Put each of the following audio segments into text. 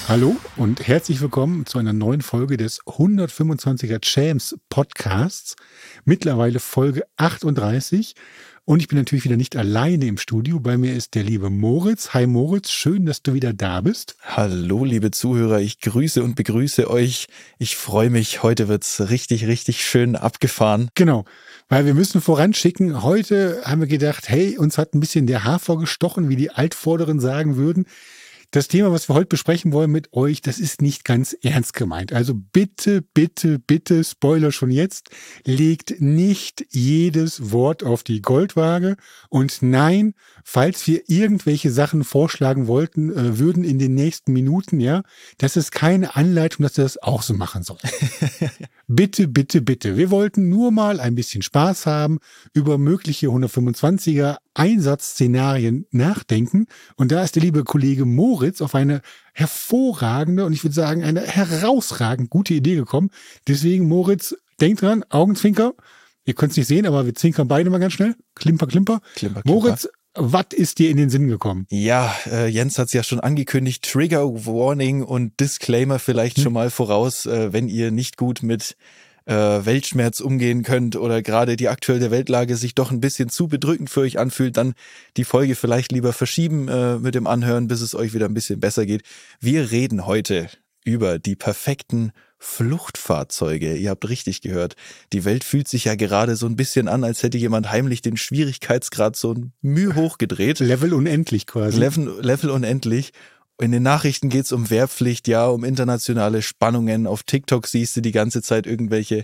Hallo und herzlich willkommen zu einer neuen Folge des 125er Champs Podcasts. Mittlerweile Folge 38. Und ich bin natürlich wieder nicht alleine im Studio. Bei mir ist der liebe Moritz. Hi Moritz, schön, dass du wieder da bist. Hallo liebe Zuhörer, ich grüße und begrüße euch. Ich freue mich, heute wird's richtig, richtig schön abgefahren. Genau, weil wir müssen voranschicken. Heute haben wir gedacht, hey, uns hat ein bisschen der Hafer gestochen, wie die Altvorderen sagen würden. Das Thema, was wir heute besprechen wollen mit euch, das ist nicht ganz ernst gemeint. Also bitte, bitte, bitte, Spoiler schon jetzt, legt nicht jedes Wort auf die Goldwaage. Und nein, falls wir irgendwelche Sachen vorschlagen würden in den nächsten Minuten, ja, das ist keine Anleitung, dass ihr das auch so machen sollt. Bitte, bitte, bitte. Wir wollten nur mal ein bisschen Spaß haben, über mögliche 125er Einsatzszenarien nachdenken. Und da ist der liebe Kollege Moritz auf eine hervorragende und ich würde sagen eine herausragend gute Idee gekommen. Deswegen Moritz, denkt dran, Augenzwinker. Ihr könnt es nicht sehen, aber wir zwinkern beide mal ganz schnell. Klimper, klimper. Klimper, klimper. Moritz, was ist dir in den Sinn gekommen? Ja, Jens hat es ja schon angekündigt. Trigger Warning und Disclaimer vielleicht schon mal voraus, wenn ihr nicht gut mit Weltschmerz umgehen könnt oder gerade die aktuelle Weltlage sich doch ein bisschen zu bedrückend für euch anfühlt, dann die Folge vielleicht lieber verschieben mit dem Anhören, bis es euch wieder ein bisschen besser geht. Wir reden heute über die perfekten Fluchtfahrzeuge. Ihr habt richtig gehört. Die Welt fühlt sich ja gerade so ein bisschen an, als hätte jemand heimlich den Schwierigkeitsgrad so ein Mühe hochgedreht. Level unendlich quasi. Level unendlich. In den Nachrichten geht's um Wehrpflicht, ja, um internationale Spannungen. Auf TikTok siehst du die ganze Zeit irgendwelche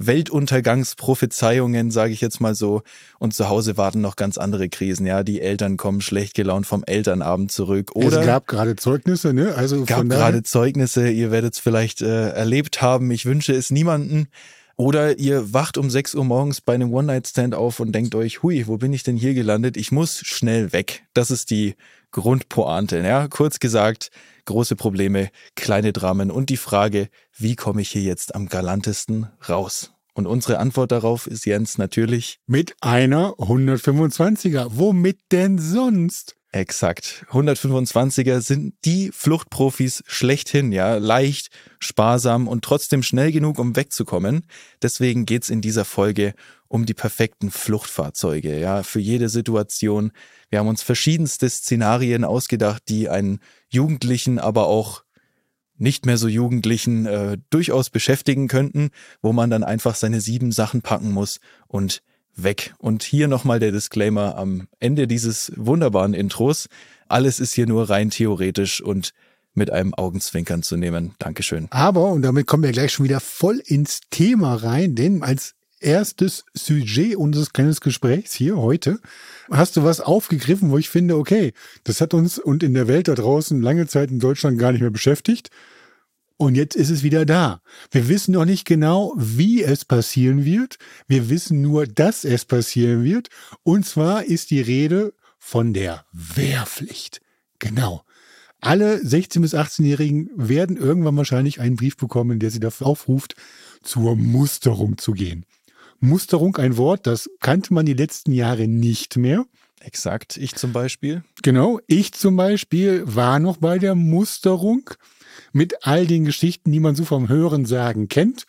Weltuntergangsprophezeiungen, sage ich jetzt mal so. Und zu Hause warten noch ganz andere Krisen, ja. Die Eltern kommen schlecht gelaunt vom Elternabend zurück. Oder es gab gerade Zeugnisse, ne? Also gab gerade Zeugnisse, ihr werdet es vielleicht erlebt haben. Ich wünsche es niemanden. Oder ihr wacht um 6 Uhr morgens bei einem One-Night-Stand auf und denkt euch, hui, wo bin ich denn hier gelandet? Ich muss schnell weg. Das ist die Grundpointe. Ja? Kurz gesagt, große Probleme, kleine Dramen und die Frage, wie komme ich hier jetzt am galantesten raus? Und unsere Antwort darauf ist, Jens, natürlich mit einer 125er. Womit denn sonst? Exakt. 125er sind die Fluchtprofis schlechthin, ja. Leicht, sparsam und trotzdem schnell genug, um wegzukommen. Deswegen geht's in dieser Folge um die perfekten Fluchtfahrzeuge, ja. Für jede Situation. Wir haben uns verschiedenste Szenarien ausgedacht, die einen Jugendlichen, aber auch nicht mehr so Jugendlichen durchaus beschäftigen könnten, wo man dann einfach seine 7 Sachen packen muss und weg. Und hier nochmal der Disclaimer am Ende dieses wunderbaren Intros. Alles ist hier nur rein theoretisch und mit einem Augenzwinkern zu nehmen. Dankeschön. Aber, und damit kommen wir gleich schon wieder voll ins Thema rein, denn als erstes Sujet unseres kleinen Gesprächs hier heute hast du was aufgegriffen, wo ich finde, okay, das hat uns und in der Welt da draußen lange Zeit in Deutschland gar nicht mehr beschäftigt. Und jetzt ist es wieder da. Wir wissen noch nicht genau, wie es passieren wird. Wir wissen nur, dass es passieren wird. Und zwar ist die Rede von der Wehrpflicht. Genau. Alle 16- bis 18-Jährigen werden irgendwann wahrscheinlich einen Brief bekommen, der sie dafür aufruft, zur Musterung zu gehen. Musterung, ein Wort, das kannte man die letzten Jahre nicht mehr. Exakt. Ich zum Beispiel. Genau. Ich zum Beispiel war noch bei der Musterung. Mit all den Geschichten, die man so vom Hörensagen kennt.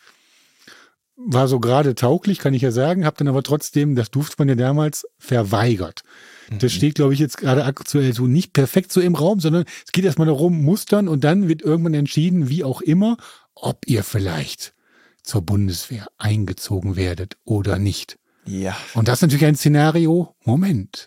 War so gerade tauglich, kann ich ja sagen, habe dann aber trotzdem, das durfte man ja damals, verweigert. Das steht, glaube ich, jetzt gerade aktuell so nicht perfekt so im Raum, sondern es geht erstmal darum, mustern und dann wird irgendwann entschieden, wie auch immer, ob ihr vielleicht zur Bundeswehr eingezogen werdet oder nicht. Ja. Und das ist natürlich ein Szenario, Moment,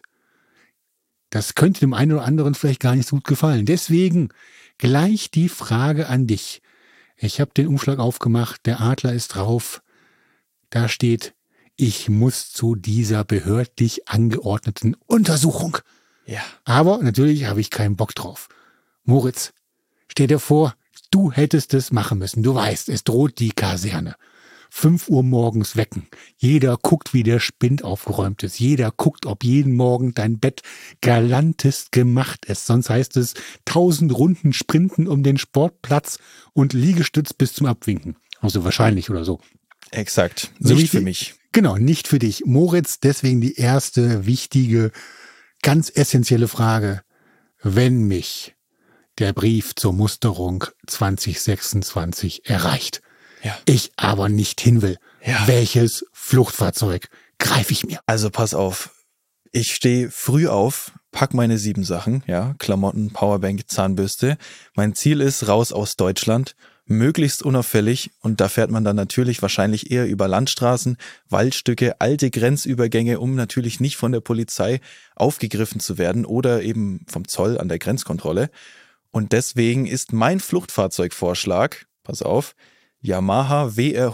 das könnte dem einen oder anderen vielleicht gar nicht so gut gefallen. Deswegen gleich die Frage an dich. Ich habe den Umschlag aufgemacht, der Adler ist drauf. Da steht, ich muss zu dieser behördlich angeordneten Untersuchung. Ja. Aber natürlich habe ich keinen Bock drauf. Moritz, stell dir vor, du hättest es machen müssen. Du weißt, es droht die Kaserne. 5 Uhr morgens wecken. Jeder guckt, wie der Spind aufgeräumt ist. Jeder guckt, ob jeden Morgen dein Bett galantest gemacht ist. Sonst heißt es 1000 Runden sprinten um den Sportplatz und Liegestütz bis zum Abwinken. Also wahrscheinlich oder so. Exakt. So nicht für mich. Genau, nicht für dich. Moritz, deswegen die erste wichtige, ganz essentielle Frage. Wenn mich der Brief zur Musterung 2026 erreicht. Ja. Ich aber nicht hin will. Ja. Welches Fluchtfahrzeug greife ich mir? Also pass auf, ich stehe früh auf, pack meine 7 Sachen, ja, Klamotten, Powerbank, Zahnbürste. Mein Ziel ist raus aus Deutschland, möglichst unauffällig, und da fährt man dann natürlich wahrscheinlich eher über Landstraßen, Waldstücke, alte Grenzübergänge, um natürlich nicht von der Polizei aufgegriffen zu werden oder eben vom Zoll an der Grenzkontrolle. Und deswegen ist mein Fluchtfahrzeugvorschlag, pass auf, Yamaha WR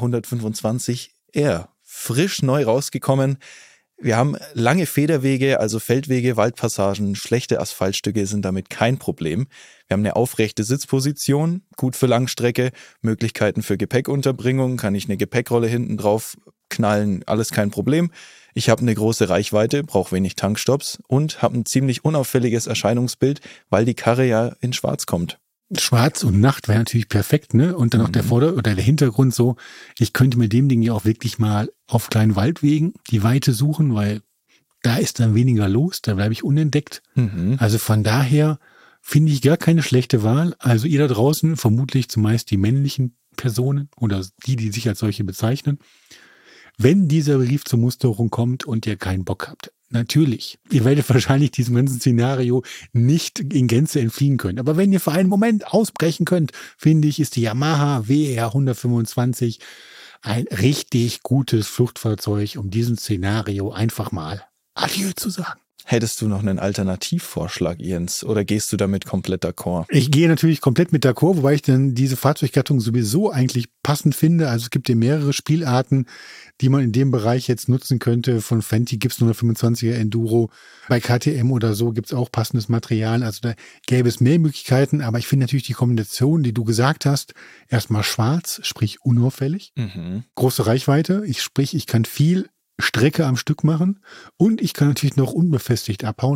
125R, frisch neu rausgekommen. Wir haben lange Federwege, also Feldwege, Waldpassagen, schlechte Asphaltstücke sind damit kein Problem. Wir haben eine aufrechte Sitzposition, gut für Langstrecke, Möglichkeiten für Gepäckunterbringung, kann ich eine Gepäckrolle hinten drauf knallen, alles kein Problem. Ich habe eine große Reichweite, brauche wenig Tankstops und habe ein ziemlich unauffälliges Erscheinungsbild, weil die Karre ja in Schwarz kommt. Schwarz und Nacht wäre natürlich perfekt, ne? Und dann noch der oder der Hintergrund so, ich könnte mit dem Ding ja auch wirklich mal auf kleinen Waldwegen die Weite suchen, weil da ist dann weniger los, da bleibe ich unentdeckt. Also von daher finde ich gar keine schlechte Wahl. Also ihr da draußen, vermutlich zumeist die männlichen Personen oder die sich als solche bezeichnen, wenn dieser Brief zur Musterung kommt und ihr keinen Bock habt. Natürlich, ihr werdet wahrscheinlich diesem ganzen Szenario nicht in Gänze entfliehen können. Aber wenn ihr für einen Moment ausbrechen könnt, finde ich, ist die Yamaha WR 125 ein richtig gutes Fluchtfahrzeug, um diesem Szenario einfach mal Adieu zu sagen. Hättest du noch einen Alternativvorschlag, Jens, oder gehst du damit komplett d'accord? Ich gehe natürlich komplett mit d'accord, wobei ich dann diese Fahrzeuggattung sowieso eigentlich passend finde. Also es gibt ja mehrere Spielarten, die man in dem Bereich jetzt nutzen könnte. Von Fenty gibt's 125er Enduro, bei KTM oder so gibt's auch passendes Material. Also da gäbe es mehr Möglichkeiten, aber ich finde natürlich die Kombination, die du gesagt hast, erstmal schwarz, sprich unauffällig, große Reichweite, ich kann viel Strecke am Stück machen und ich kann natürlich noch unbefestigt abhauen.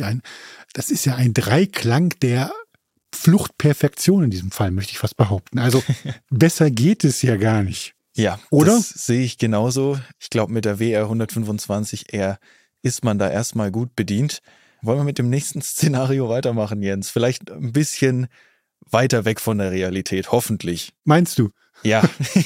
Das ist ja ein Dreiklang der Fluchtperfektion in diesem Fall, möchte ich fast behaupten. Also besser geht es ja gar nicht. Ja, oder? Das sehe ich genauso. Ich glaube, mit der WR 125R ist man da erstmal gut bedient. Wollen wir mit dem nächsten Szenario weitermachen, Jens? Vielleicht ein bisschen weiter weg von der Realität, hoffentlich. Meinst du? Ja,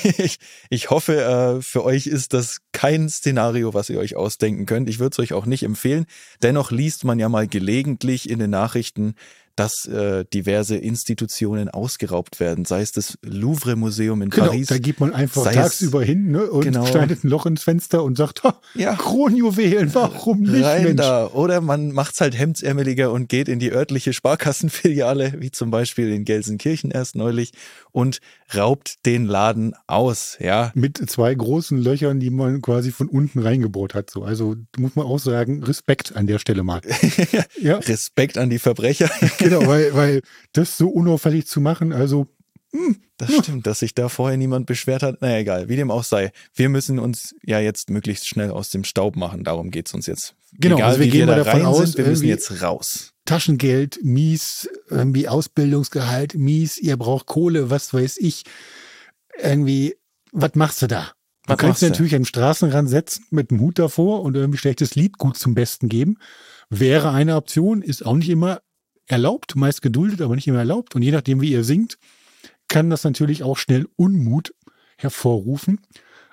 ich hoffe, für euch ist das kein Szenario, was ihr euch ausdenken könnt. Ich würde es euch auch nicht empfehlen. Dennoch liest man ja mal gelegentlich in den Nachrichten, dass diverse Institutionen ausgeraubt werden, sei es das Louvre-Museum in Paris. Da geht man einfach tagsüber hin, ne, und schneidet ein Loch ins Fenster und sagt, Kronjuwelen, warum nicht, rein Mensch? Da. Oder man macht es halt hemdsärmeliger und geht in die örtliche Sparkassenfiliale, wie zum Beispiel in Gelsenkirchen erst neulich, und raubt den Laden aus. Ja. Mit 2 großen Löchern, die man quasi von unten reingebohrt hat. So. Also muss man auch sagen, Respekt an der Stelle mal. Ja. Respekt an die Verbrecher. Genau, weil das so unauffällig zu machen, also das stimmt, dass sich da vorher niemand beschwert hat. Naja, egal, wie dem auch sei. Wir müssen uns ja jetzt möglichst schnell aus dem Staub machen. Darum geht's uns jetzt. Genau, egal, also wir wie gehen wir mal da davon rein aus, sind, wir müssen jetzt raus. Taschengeld, mies, irgendwie Ausbildungsgehalt, mies, ihr braucht Kohle, was weiß ich. Irgendwie, was machst du da? Du kannst natürlich am Straßenrand setzen mit einem Hut davor und irgendwie schlechtes Lied gut zum Besten geben. Wäre eine Option, ist auch nicht immer erlaubt, meist geduldet, aber nicht immer erlaubt. Und je nachdem, wie ihr singt, kann das natürlich auch schnell Unmut hervorrufen.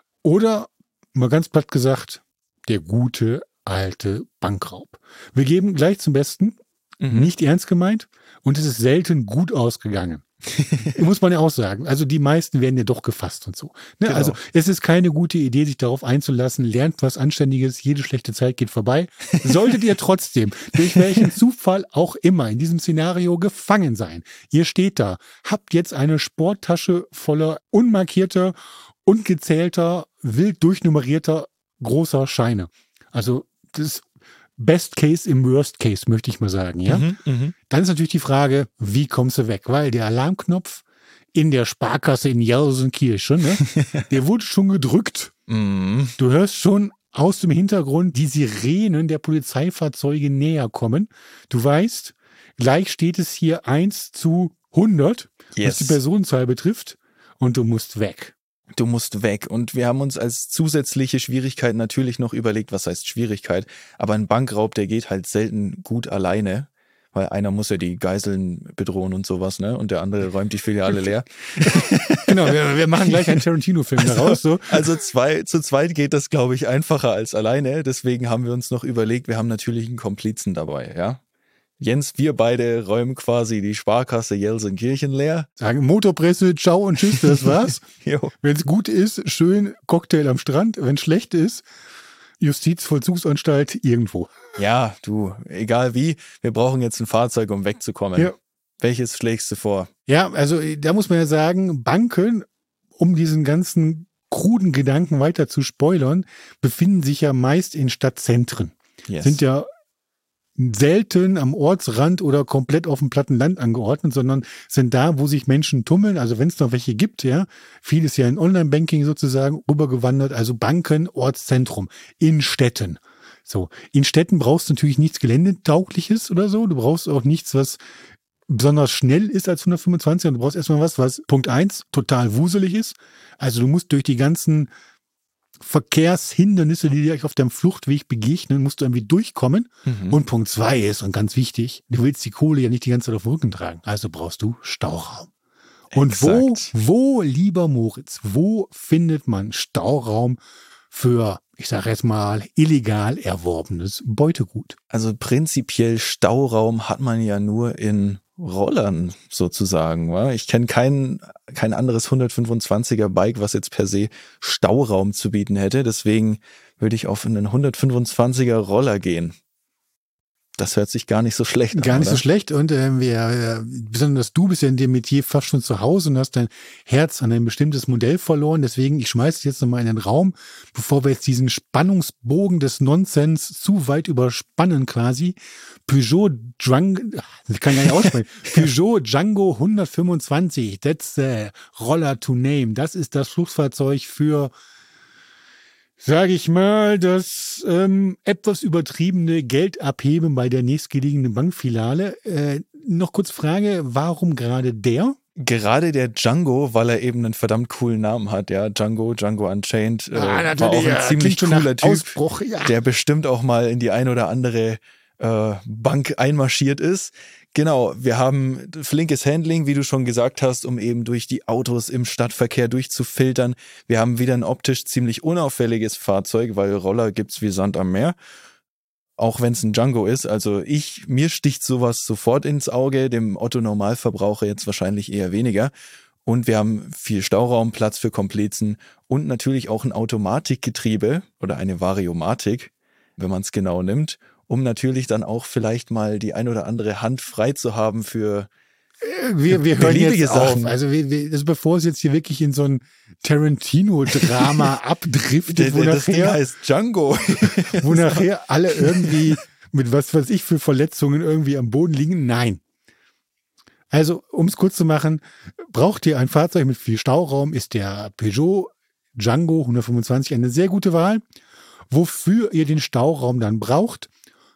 Oder, mal ganz platt gesagt, der gute alte Bankraub. Wir geben gleich zum Besten, nicht ernst gemeint, und es ist selten gut ausgegangen. Muss man ja auch sagen. Also die meisten werden ja doch gefasst und so. Ne? Genau. Also es ist keine gute Idee, sich darauf einzulassen. Lernt was Anständiges, jede schlechte Zeit geht vorbei. Solltet ihr trotzdem, durch welchen Zufall auch immer, in diesem Szenario gefangen sein. Ihr steht da, habt jetzt eine Sporttasche voller unmarkierter, ungezählter, wild durchnummerierter großer Scheine. Also das Best Case im Worst Case, möchte ich mal sagen, ja? Dann ist natürlich die Frage, wie kommst du weg? Weil der Alarmknopf in der Sparkasse in Gelsenkirchen, ne, der wurde schon gedrückt. Du hörst schon aus dem Hintergrund die Sirenen der Polizeifahrzeuge näher kommen. Du weißt, gleich steht es hier 1:100, was die Personenzahl betrifft, und du musst weg. Du musst weg. Und wir haben uns als zusätzliche Schwierigkeit natürlich noch überlegt, was heißt Schwierigkeit, aber ein Bankraub, der geht halt selten gut alleine. weil einer muss ja die Geiseln bedrohen und sowas, ne? Und der andere räumt die Filiale leer. Genau, wir machen gleich einen Tarantino-Film daraus. So. Also zu zweit geht das, glaube ich, einfacher als alleine. Deswegen haben wir uns noch überlegt, wir haben natürlich einen Komplizen dabei, ja. Jens, wir beide räumen quasi die Sparkasse Gelsenkirchen leer. Sagen Motorpresse, ciao und tschüss, das war's. Jo. Wenn es gut ist, schön Cocktail am Strand. Wenn es schlecht ist, Justizvollzugsanstalt irgendwo. Ja, du, egal wie, wir brauchen jetzt ein Fahrzeug, um wegzukommen. Ja. Welches schlägst du vor? Ja, also da muss man ja sagen, Banken, um diesen ganzen kruden Gedanken weiter zu spoilern, befinden sich ja meist in Stadtzentren. Yes. Sind ja selten am Ortsrand oder komplett auf dem platten Land angeordnet, sondern sind da, wo sich Menschen tummeln. Also wenn es noch welche gibt, ja, vieles ja in Online-Banking sozusagen rübergewandert. Also Banken, Ortszentrum in Städten. So, in Städten brauchst du natürlich nichts Geländetaugliches oder so. Du brauchst auch nichts, was besonders schnell ist als 125. Und du brauchst erstmal was Punkt 1 total wuselig ist. Also du musst durch die ganzen Verkehrshindernisse, die dir auf deinem Fluchtweg begegnen, musst du irgendwie durchkommen. Und Punkt 2 ist, und ganz wichtig, du willst die Kohle ja nicht die ganze Zeit auf dem Rücken tragen. Also brauchst du Stauraum. Und wo, lieber Moritz, wo findet man Stauraum für, ich sage jetzt mal, illegal erworbenes Beutegut? Also prinzipiell Stauraum hat man ja nur in Rollern sozusagen. Wa? Ich kenne kein anderes 125er Bike, was jetzt per se Stauraum zu bieten hätte. Deswegen würde ich auf einen 125er Roller gehen. Das hört sich gar nicht so schlecht an. Gar nicht oder? so schlecht. Und besonders du bist ja in dem Metier fast schon zu Hause und hast dein Herz an ein bestimmtes Modell verloren. Deswegen, ich schmeiße es jetzt nochmal in den Raum, bevor wir jetzt diesen Spannungsbogen des Nonsens zu weit überspannen quasi. Peugeot Django, ich kann gar nicht aussprechen. Peugeot Django 125, that's the roller to name. Das ist das Fluchtfahrzeug für, sage ich mal, das etwas übertriebene Geldabheben bei der nächstgelegenen Bankfiliale. Noch kurz Frage, warum gerade der? Gerade der Django, weil er eben einen verdammt coolen Namen hat, ja, Django Unchained, war auch ein ziemlich cooler Typ, Ausbruch, ja. der bestimmt auch mal in die ein oder andere Bank einmarschiert ist. Genau, wir haben flinkes Handling, wie du schon gesagt hast, um eben durch die Autos im Stadtverkehr durchzufiltern. Wir haben wieder ein optisch ziemlich unauffälliges Fahrzeug, weil Roller gibt's wie Sand am Meer. Auch wenn es ein Django ist. Also mir sticht sowas sofort ins Auge, dem Otto-Normalverbraucher jetzt wahrscheinlich eher weniger. Und wir haben viel Stauraum, Platz für Komplizen und natürlich auch ein Automatikgetriebe oder eine Variomatik, wenn man es genau nimmt, um natürlich dann auch vielleicht mal die ein oder andere Hand frei zu haben für wir hören beliebige jetzt Sachen. auf. Also, also bevor es jetzt hier wirklich in so ein Tarantino-Drama abdriftet, wo das Ding nachher, heißt Django. wo nachher alle irgendwie mit was weiß ich für Verletzungen irgendwie am Boden liegen. Nein. Also, um es kurz zu machen, braucht ihr ein Fahrzeug mit viel Stauraum, ist der Peugeot Django 125 eine sehr gute Wahl. Wofür ihr den Stauraum dann braucht,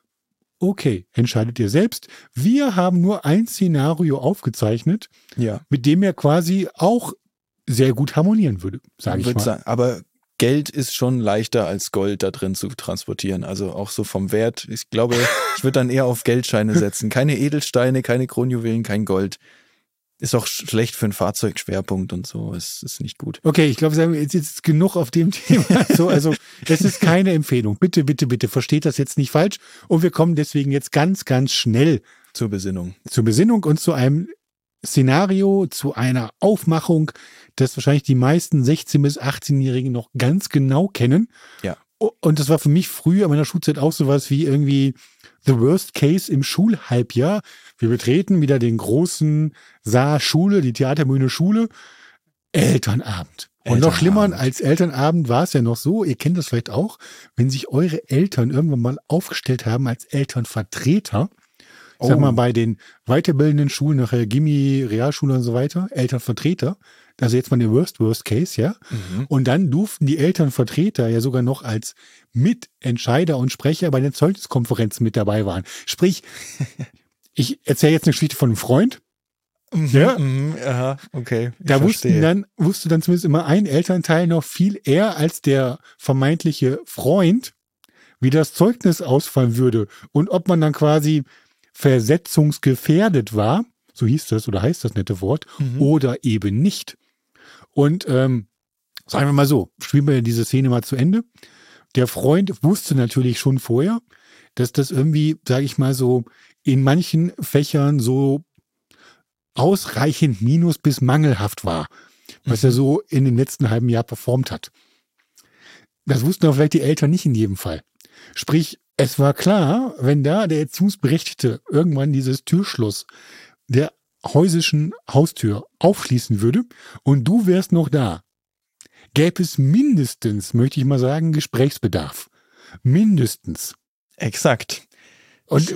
okay, entscheidet ihr selbst. Wir haben nur ein Szenario aufgezeichnet, Ja. mit dem er quasi auch sehr gut harmonieren würde, sage ich Würde mal. sagen, aber Geld ist schon leichter als Gold da drin zu transportieren. Also auch so vom Wert. Ich glaube, ich würde dann eher auf Geldscheine setzen. Keine Edelsteine, keine Kronjuwelen, kein Gold. Ist auch schlecht für einen Fahrzeugschwerpunkt und so. Es ist nicht gut. Okay, ich glaube, jetzt ist genug auf dem Thema. Also es ist keine Empfehlung. Bitte, bitte, bitte, versteht das jetzt nicht falsch. Und wir kommen deswegen jetzt ganz, ganz schnell Zur Besinnung. zur Besinnung und zu einem Szenario, zu einer Aufmachung, das wahrscheinlich die meisten 16- bis 18-Jährigen noch ganz genau kennen. Ja. Und das war für mich früher in meiner Schulzeit auch sowas wie irgendwie the worst case im Schulhalbjahr. Wir betreten wieder den großen Saal Schule, die Theaterbühne Schule, Elternabend. Und noch schlimmer als Elternabend war es ja noch so, ihr kennt das vielleicht auch, wenn sich eure Eltern irgendwann mal aufgestellt haben als Elternvertreter. Ich sag mal, bei den weiterbildenden Schulen, nachher Gimmi, Realschule und so weiter, Elternvertreter, also jetzt mal der Worst Case, ja. Und dann durften die Elternvertreter ja sogar noch als Mitentscheider und Sprecher bei den Zeugniskonferenzen mit dabei waren. Sprich, ich erzähle jetzt eine Geschichte von einem Freund. Ja. Aha, okay. Da wusste dann zumindest immer ein Elternteil noch viel eher als der vermeintliche Freund, wie das Zeugnis ausfallen würde und ob man dann quasi versetzungsgefährdet war, so hieß das oder heißt das nette Wort, oder eben nicht. Und sagen wir mal so, spielen wir diese Szene mal zu Ende. Der Freund wusste natürlich schon vorher, dass das irgendwie, sage ich mal so, in manchen Fächern so ausreichend minus bis mangelhaft war, was er so in dem letzten halben Jahr performt hat. Das wussten aber vielleicht die Eltern nicht in jedem Fall. Sprich, es war klar, wenn da der Erziehungsberechtigte irgendwann dieses Türschloss der häusischen Haustür aufschließen würde und du wärst noch da, gäbe es mindestens, möchte ich mal sagen, Gesprächsbedarf. Mindestens. Exakt. Und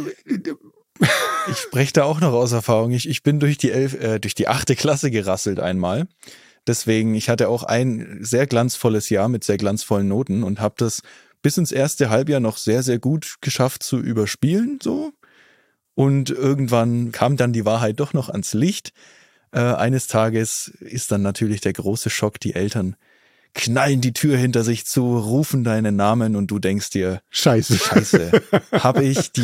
ich spreche da auch noch aus Erfahrung. Ich bin durch die 8. Klasse gerasselt einmal. Deswegen, ich hatte auch ein sehr glanzvolles Jahr mit sehr glanzvollen Noten und habe das bis ins erste Halbjahr noch sehr, sehr gut geschafft zu überspielen, so. Und irgendwann kam dann die Wahrheit doch noch ans Licht. Eines Tages ist dann natürlich der große Schock, die Eltern knallen die Tür hinter sich zu, rufen deinen Namen und du denkst dir, Scheiße, habe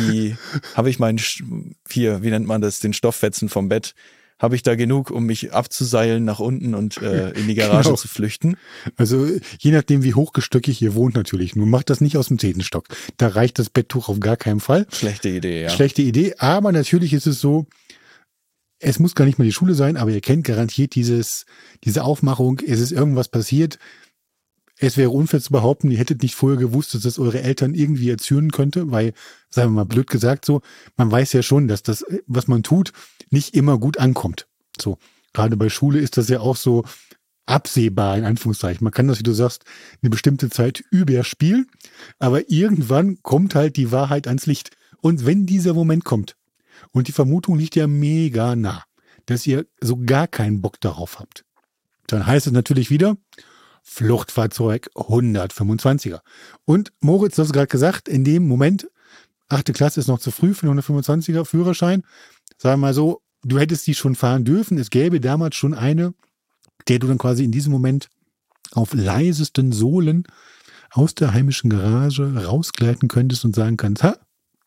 ich meinen, wie nennt man das, den Stofffetzen vom Bett, habe ich da genug, um mich abzuseilen nach unten und in die Garage zu flüchten? Also je nachdem, wie hochgestöckig ihr wohnt natürlich. Nur macht das nicht aus dem 10. Stock. Da reicht das Betttuch auf gar keinen Fall. Schlechte Idee, ja. Schlechte Idee, aber natürlich ist es so, es muss gar nicht mal die Schule sein, aber ihr kennt garantiert diese Aufmachung, es ist irgendwas passiert. Es wäre unfair zu behaupten, ihr hättet nicht vorher gewusst, dass das eure Eltern irgendwie erzürnen könnte, weil, sagen wir mal blöd gesagt so, man weiß ja schon, dass das, was man tut, nicht immer gut ankommt. So, gerade bei Schule ist das ja auch so absehbar, in Anführungszeichen. Man kann das, wie du sagst, eine bestimmte Zeit überspielen, aber irgendwann kommt halt die Wahrheit ans Licht. Und wenn dieser Moment kommt, und die Vermutung liegt ja mega nah, dass ihr so gar keinen Bock darauf habt, dann heißt es natürlich wieder, Fluchtfahrzeug 125er. Und Moritz, du hast gerade gesagt, in dem Moment, 8. Klasse ist noch zu früh für einen 125er Führerschein. Sagen wir mal so, du hättest die schon fahren dürfen. Es gäbe damals schon eine, der du dann quasi in diesem Moment auf leisesten Sohlen aus der heimischen Garage rausgleiten könntest und sagen kannst, ha,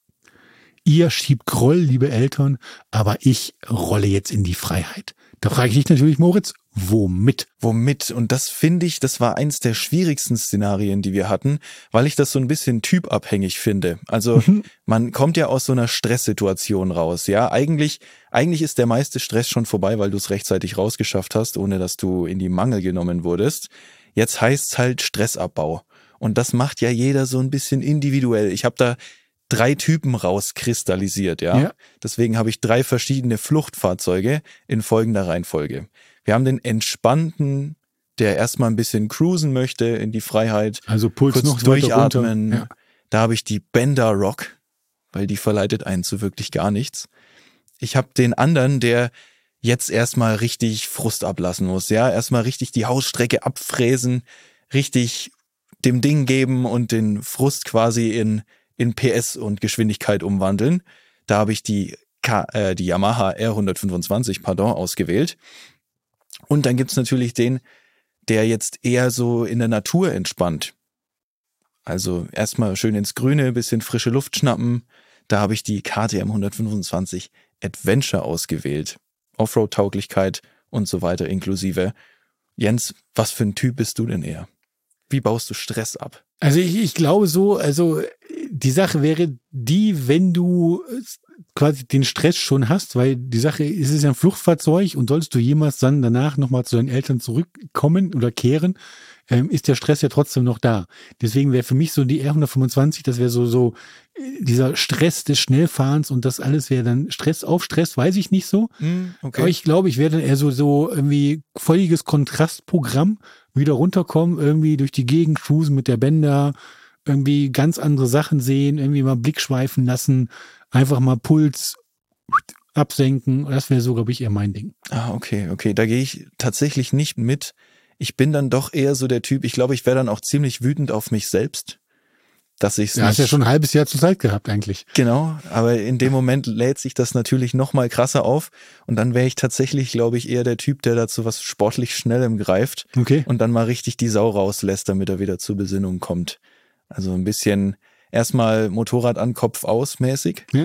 ihr schiebt Groll, liebe Eltern, aber ich rolle jetzt in die Freiheit. Da frage ich dich natürlich, Moritz, womit? Womit? Und das finde ich, das war eins der schwierigsten Szenarien, die wir hatten, weil ich das so ein bisschen typabhängig finde. Also man kommt ja aus so einer Stresssituation raus. Ja, eigentlich ist der meiste Stress schon vorbei, weil du es rechtzeitig rausgeschafft hast, ohne dass du in die Mangel genommen wurdest. Jetzt heißt es halt Stressabbau. Und das macht ja jeder so ein bisschen individuell. Ich habe da 3 Typen rauskristallisiert, ja. Deswegen habe ich 3 verschiedene Fluchtfahrzeuge in folgender Reihenfolge. Wir haben den entspannten, der erstmal ein bisschen cruisen möchte in die Freiheit. Also Puls kurz noch durchatmen. Ja. Da habe ich die Bender Rock, weil die verleitet einen zu wirklich gar nichts. Ich habe den anderen, der jetzt erstmal richtig Frust ablassen muss, ja. Erstmal richtig die Hausstrecke abfräsen, richtig dem Ding geben und den Frust quasi in PS und Geschwindigkeit umwandeln. Da habe ich die Yamaha R125, ausgewählt. Und dann gibt's natürlich den, der jetzt eher so in der Natur entspannt. Also erstmal schön ins Grüne, bisschen frische Luft schnappen. Da habe ich die KTM 125 Adventure ausgewählt. Offroad-Tauglichkeit und so weiter inklusive. Jens, was für ein Typ bist du denn eher? Wie baust du Stress ab? Also ich glaube so, also die Sache wäre die, wenn du quasi den Stress schon hast, weil die Sache ist, es ist ja ein Fluchtfahrzeug und solltest du jemals dann danach nochmal zu deinen Eltern zurückkommen oder kehren, ist der Stress ja trotzdem noch da. Deswegen wäre für mich so die R125, das wäre so dieser Stress des Schnellfahrens und das alles wäre dann Stress auf Stress, weiß ich nicht so. Okay. Aber ich glaube, ich wäre dann eher so irgendwie völliges Kontrastprogramm, wieder runterkommen, irgendwie durch die Gegend cruisen mit der Bänder, irgendwie ganz andere Sachen sehen, irgendwie mal Blick schweifen lassen, einfach mal Puls absenken. Das wäre so, glaube ich, eher mein Ding. Ah, okay. Da gehe ich tatsächlich nicht mit. Ich bin dann doch eher so der Typ, ich glaube, ich wäre dann auch ziemlich wütend auf mich selbst, dass ich es nicht... Hast ja schon ein halbes Jahr zur Zeit gehabt eigentlich. Genau, aber in dem Moment lädt sich das natürlich noch mal krasser auf und dann wäre ich tatsächlich, glaube ich, eher der Typ, der dazu was sportlich Schnellem greift und dann mal richtig die Sau rauslässt, damit er wieder zur Besinnung kommt. Also ein bisschen erstmal Motorrad an, Kopf aus mäßig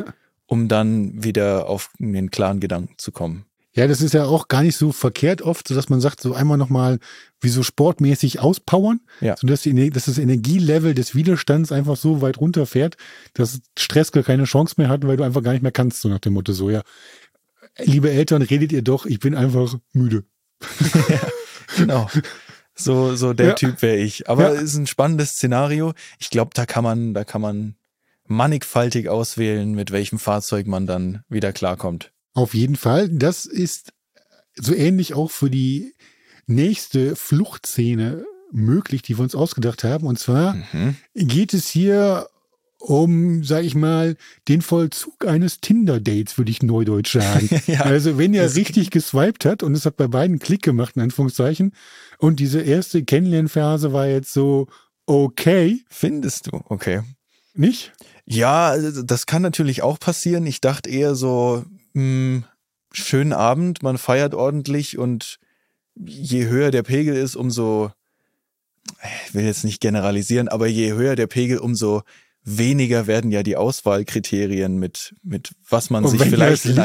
um dann wieder auf den klaren Gedanken zu kommen. Ja, das ist ja auch gar nicht so verkehrt oft, so dass man sagt, so einmal nochmal wie so sportmäßig auspowern, Ja. sodass dass das Energielevel des Widerstands einfach so weit runterfährt, dass Stress gar keine Chance mehr hat, weil du einfach gar nicht mehr kannst, so nach dem Motto so, ja, liebe Eltern, redet ihr doch, ich bin einfach müde. Ja, genau. So der Typ wäre ich. Aber es ist ein spannendes Szenario. Ich glaube, da kann man mannigfaltig auswählen, mit welchem Fahrzeug man dann wieder klarkommt. Auf jeden Fall. Das ist so ähnlich auch für die nächste Fluchtszene möglich, die wir uns ausgedacht haben. Und zwar geht es hier um, sag ich mal, den Vollzug eines Tinder-Dates, würde ich neudeutsch sagen. Ja, also wenn er richtig geswiped hat und es hat bei beiden Klick gemacht, in Anführungszeichen, und diese erste Kennenlernphase war jetzt so okay. Findest du? Okay. Nicht? Ja, das kann natürlich auch passieren. Ich dachte eher so, schönen Abend, man feiert ordentlich und je höher der Pegel ist, umso, ich will jetzt nicht generalisieren, aber je höher der Pegel, umso weniger werden ja die Auswahlkriterien mit was man sich vielleicht in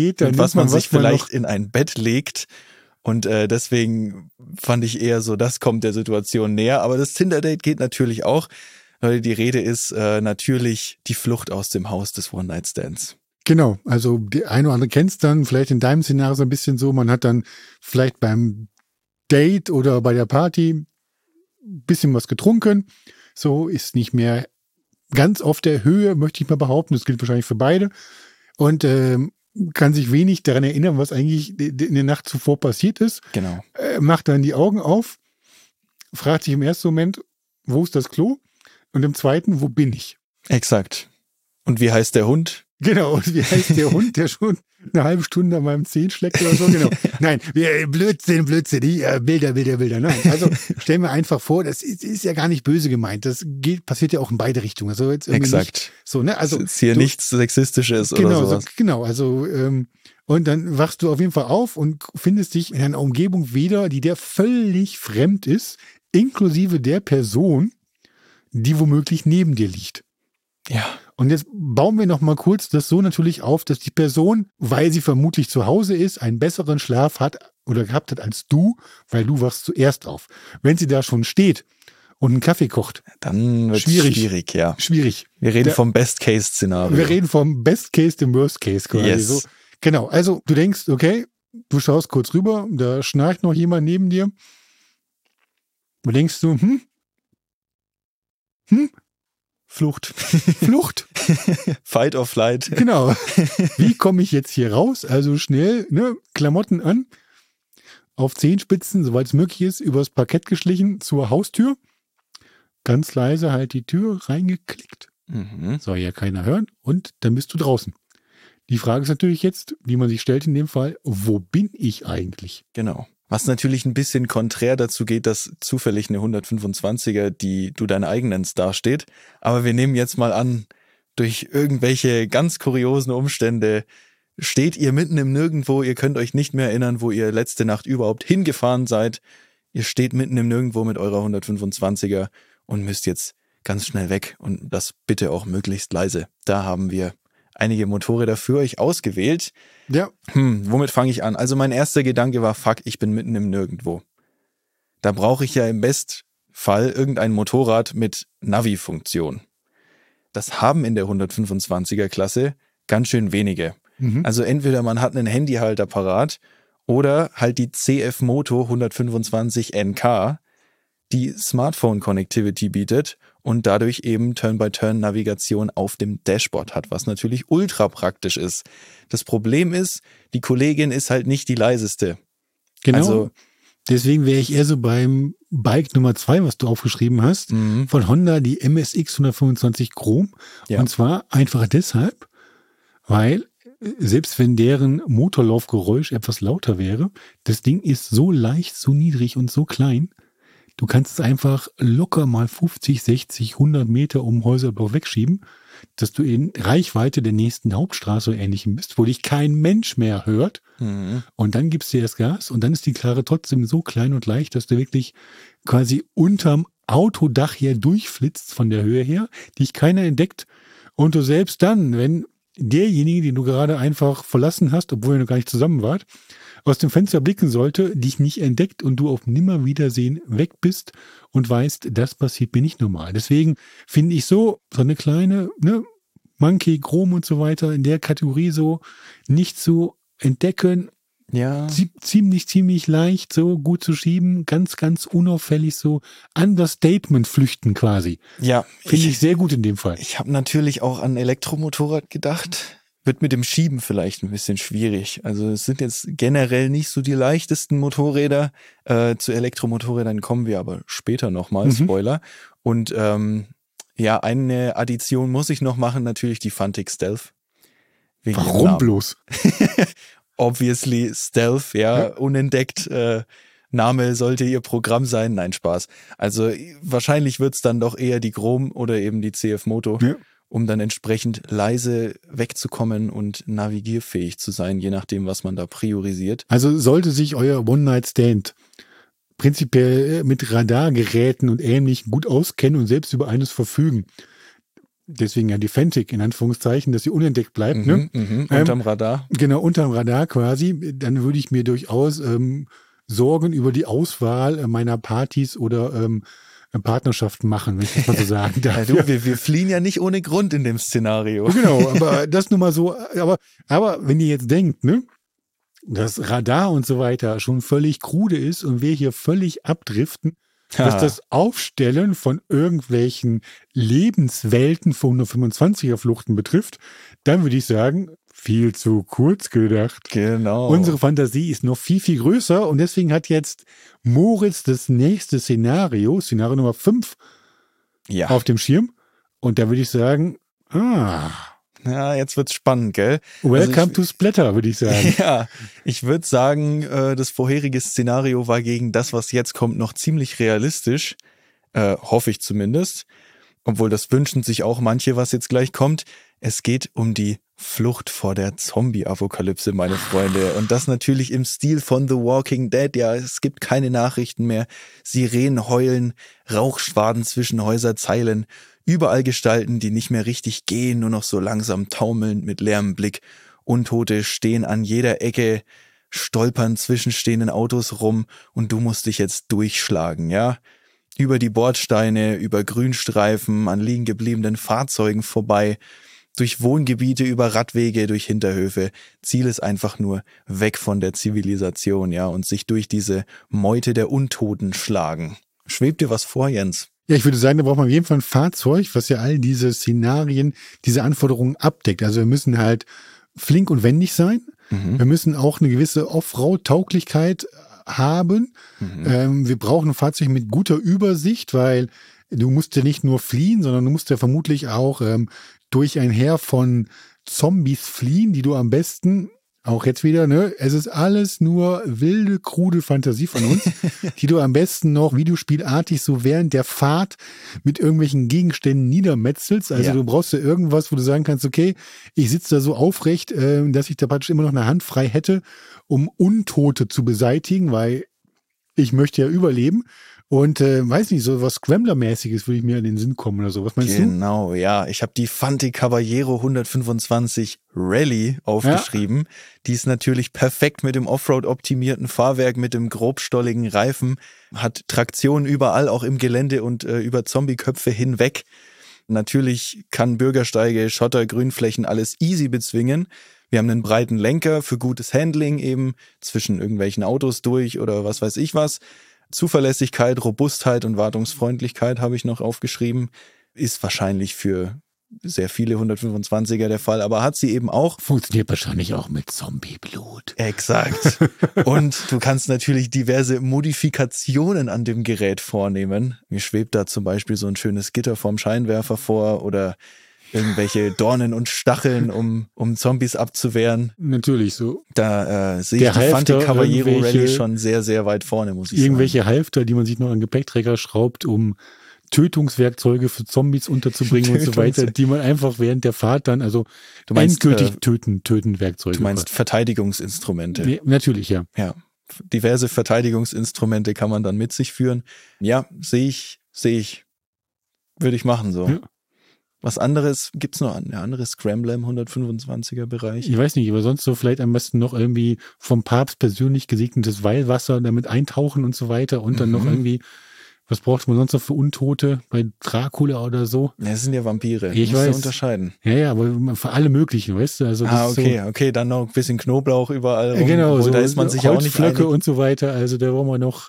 ein Bett legt. Und deswegen fand ich eher so, das kommt der Situation näher. Aber das Tinder-Date geht natürlich auch. Die Rede ist natürlich die Flucht aus dem Haus des One-Night-Stands. Genau, also die eine oder andere kennt es dann, vielleicht in deinem Szenario so ein bisschen so, man hat dann vielleicht beim Date oder bei der Party ein bisschen was getrunken, so ist nicht mehr ganz auf der Höhe, möchte ich mal behaupten, das gilt wahrscheinlich für beide und kann sich wenig daran erinnern, was eigentlich in der Nacht zuvor passiert ist. Genau. Macht dann die Augen auf, fragt sich im ersten Moment, wo ist das Klo? Und im zweiten, wo bin ich? Exakt. Und wie heißt der Hund? Genau, und wie heißt der Hund, der schon eine halbe Stunde an meinem Zehen schlägt oder so? Genau. Nein, Blödsinn, Bilder. Nein, also stell mir einfach vor, das ist ja gar nicht böse gemeint. Das passiert ja auch in beide Richtungen. Also jetzt exakt. So, ne? Also ist hier nichts Sexistisches oder sowas. Genau, also und dann wachst du auf jeden Fall auf und findest dich in einer Umgebung wieder, die dir völlig fremd ist, inklusive der Person, die womöglich neben dir liegt. Ja. Und jetzt bauen wir noch mal kurz das so natürlich auf, dass die Person, weil sie vermutlich zu Hause ist, einen besseren Schlaf hat oder gehabt hat als du, weil du wachst zuerst auf. Wenn sie da schon steht und einen Kaffee kocht, dann wird es schwierig, ja. Schwierig. Wir reden vom Best-Case-Szenario. Wir reden vom Best-Case, dem Worst-Case quasi. Yes. So. Genau, also du denkst, okay, du schaust kurz rüber, da schnarcht noch jemand neben dir. Du denkst so, Flucht. Fight or flight. Genau. Wie komme ich jetzt hier raus? Also schnell, ne, Klamotten an, auf Zehenspitzen, soweit es möglich ist, übers Parkett geschlichen zur Haustür. Ganz leise halt die Tür reingeklickt. Soll ja keiner hören. Und dann bist du draußen. Die Frage ist natürlich jetzt, die man sich stellt in dem Fall, wo bin ich eigentlich? Genau. Was natürlich ein bisschen konträr dazu geht, dass zufällig eine 125er, die du dein eigen nennst, dasteht. Aber wir nehmen jetzt mal an, durch irgendwelche ganz kuriosen Umstände steht ihr mitten im Nirgendwo, ihr könnt euch nicht mehr erinnern, wo ihr letzte Nacht überhaupt hingefahren seid. Ihr steht mitten im Nirgendwo mit eurer 125er und müsst jetzt ganz schnell weg und das bitte auch möglichst leise. Da haben wir einige Motorräder für euch ausgewählt. Ja. Womit fange ich an? Also mein erster Gedanke war, fuck, ich bin mitten im Nirgendwo. Da brauche ich ja im Bestfall irgendein Motorrad mit Navi-Funktion. Das haben in der 125er Klasse ganz schön wenige. Also entweder man hat einen Handyhalter parat oder halt die CF Moto 125 NK, die Smartphone-Connectivity bietet und dadurch eben Turn-by-Turn-Navigation auf dem Dashboard hat, was natürlich ultra praktisch ist. Das Problem ist, die Kollegin ist halt nicht die leiseste. Genau. Also, deswegen wäre ich eher so beim Bike Nummer 2, was du aufgeschrieben hast, von Honda, die MSX 125 Chrome. Ja. Und zwar einfach deshalb, weil selbst wenn deren Motorlaufgeräusch etwas lauter wäre, das Ding ist so leicht, so niedrig und so klein, du kannst es einfach locker mal 50, 60, 100 Meter um Häuserbau wegschieben, dass du in Reichweite der nächsten Hauptstraße oder Ähnlichem bist, wo dich kein Mensch mehr hört. Und dann gibst du dir das Gas und dann ist die Karre trotzdem so klein und leicht, dass du wirklich quasi unterm Autodach her durchflitzt von der Höhe her, dich keiner entdeckt und du selbst dann, wenn derjenige, den du gerade einfach verlassen hast, obwohl ihr noch gar nicht zusammen wart, aus dem Fenster blicken sollte, dich nicht entdeckt und du auf Nimmerwiedersehen weg bist und weißt, das passiert mir nicht normal. Deswegen finde ich so eine kleine, Monkey, Chrom und so weiter in der Kategorie so nicht zu entdecken. Ja. Ziemlich leicht, so gut zu schieben, ganz, ganz unauffällig so Understatement flüchten quasi. Ja. Finde ich sehr gut in dem Fall. Ich habe natürlich auch an Elektromotorrad gedacht. Wird mit dem Schieben vielleicht ein bisschen schwierig. Also es sind jetzt generell nicht so die leichtesten Motorräder. Zu Elektromotorrädern kommen wir aber später nochmal, Spoiler. Und eine Addition muss ich noch machen, natürlich die Fantic Stealth. Warum bloß? Obviously Stealth, unentdeckt. Name sollte ihr Programm sein. Nein, Spaß. Also wahrscheinlich wird's dann doch eher die Chrom oder eben die CF Moto, um dann entsprechend leise wegzukommen und navigierfähig zu sein, je nachdem, was man da priorisiert. Also sollte sich euer One-Night-Stand prinzipiell mit Radargeräten und Ähnlichem gut auskennen und selbst über eines verfügen. Deswegen ja die Fantic in Anführungszeichen, dass sie unentdeckt bleibt. Unterm Radar. Genau, unterm Radar quasi. Dann würde ich mir durchaus Sorgen über die Auswahl meiner Partys oder Partnerschaften machen, wenn ich das mal so sagen darf. Ja, wir fliehen ja nicht ohne Grund in dem Szenario. Genau, aber das nur mal so. Aber wenn ihr jetzt denkt, dass Radar und so weiter schon völlig krude ist und wir hier völlig abdriften, was das Aufstellen von irgendwelchen Lebenswelten von 125er Fluchten betrifft, dann würde ich sagen, viel zu kurz gedacht. Genau. Unsere Fantasie ist noch viel, viel größer und deswegen hat jetzt Moritz das nächste Szenario Nummer 5 auf dem Schirm. Und da würde ich sagen, ja, jetzt wird's spannend, gell? Welcome to Splatter, würde ich sagen. Ja, ich würde sagen, das vorherige Szenario war gegen das, was jetzt kommt, noch ziemlich realistisch. Hoffe ich zumindest. Obwohl das wünschen sich auch manche, was jetzt gleich kommt. Es geht um die Flucht vor der Zombie-Apokalypse, meine Freunde. Und das natürlich im Stil von The Walking Dead. Ja, es gibt keine Nachrichten mehr. Sirenen heulen, Rauchschwaden zwischen Häuserzeilen. Überall Gestalten, die nicht mehr richtig gehen, nur noch so langsam taumelnd mit leerem Blick. Untote stehen an jeder Ecke, stolpern zwischen stehenden Autos rum und du musst dich jetzt durchschlagen, ja? Über die Bordsteine, über Grünstreifen, an liegen gebliebenen Fahrzeugen vorbei, durch Wohngebiete, über Radwege, durch Hinterhöfe. Ziel ist einfach nur weg von der Zivilisation, ja, und sich durch diese Meute der Untoten schlagen. Schwebt dir was vor, Jens? Ja, ich würde sagen, da braucht man auf jeden Fall ein Fahrzeug, was ja all diese Szenarien, diese Anforderungen abdeckt. Also wir müssen halt flink und wendig sein. Wir müssen auch eine gewisse Offroad-Tauglichkeit haben. Wir brauchen ein Fahrzeug mit guter Übersicht, weil du musst ja nicht nur fliehen, sondern du musst ja vermutlich auch durch ein Heer von Zombies fliehen, die du am besten, auch jetzt wieder, es ist alles nur wilde, krude Fantasie von uns, die du am besten noch videospielartig so während der Fahrt mit irgendwelchen Gegenständen niedermetzelst. Also du brauchst ja irgendwas, wo du sagen kannst, okay, ich sitze da so aufrecht, dass ich da praktisch immer noch eine Hand frei hätte, um Untote zu beseitigen, weil ich möchte ja überleben. Und weiß nicht, so was Scrambler-mäßiges würde ich mir in den Sinn kommen oder so. Was meinst du? Genau, ja. Ich habe die Fantic Caballero 125 Rally aufgeschrieben. Ja. Die ist natürlich perfekt mit dem Offroad-optimierten Fahrwerk, mit dem grobstolligen Reifen, hat Traktion überall, auch im Gelände und über Zombieköpfe hinweg. Natürlich kann Bürgersteige, Schotter, Grünflächen alles easy bezwingen. Wir haben einen breiten Lenker für gutes Handling eben zwischen irgendwelchen Autos durch oder was weiß ich was. Zuverlässigkeit, Robustheit und Wartungsfreundlichkeit habe ich noch aufgeschrieben. Ist wahrscheinlich für sehr viele 125er der Fall, aber hat sie eben auch. Funktioniert wahrscheinlich auch mit Zombieblut. Exakt. Und du kannst natürlich diverse Modifikationen an dem Gerät vornehmen. Mir schwebt da zum Beispiel so ein schönes Gitter vorm Scheinwerfer vor oder irgendwelche Dornen und Stacheln, um Zombies abzuwehren. Natürlich so. Da sehe ich die Fantic Caballero Rally schon sehr, sehr weit vorne, muss ich sagen. Irgendwelche Halfter, die man sich noch an Gepäckträger schraubt, um Tötungswerkzeuge für Zombies unterzubringen und so weiter, die man einfach während der Fahrt dann, also du meinst, endgültig töten Werkzeuge. Du meinst Verteidigungsinstrumente. Nee, natürlich, ja. Ja, diverse Verteidigungsinstrumente kann man dann mit sich führen. Ja, sehe ich. Würde ich machen so. Ja. Was anderes gibt's noch? Eine andere Scrambler im 125er Bereich? Ich weiß nicht, aber sonst so vielleicht am besten noch irgendwie vom Papst persönlich gesegnetes Weihwasser, damit eintauchen und so weiter und dann noch irgendwie, was braucht man sonst noch für Untote bei Dracula oder so? Ja, das sind ja Vampire. Ich Musst du weiß. unterscheiden. Ja, aber für alle möglichen, weißt du? Also das ist Okay, dann noch ein bisschen Knoblauch überall rum. Genau, Obwohl, so da ist man sich auch nicht Holzflöcke einig. und so weiter. Also da wollen wir noch